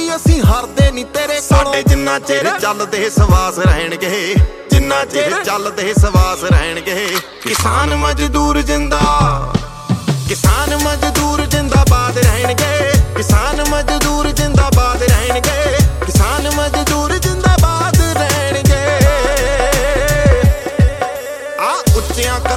ਅਸੀਂ ਹਾਰਦੇ ਨਹੀਂ ਤੇਰੇ ਸਾਡੇ ਜਿੰਨਾ ਚਿਰ ਚੱਲਦੇ ਸਵਾਸ ਰਹਿਣਗੇ ਜਿੰਨਾ ਚਿਰ ਚੱਲਦੇ ਸਵਾਸ ਰਹਿਣਗੇ ਕਿਸਾਨ ਮਜ਼ਦੂਰ ਜਿੰਦਾ ਕਿਸਾਨ ਮਜ਼ਦੂਰ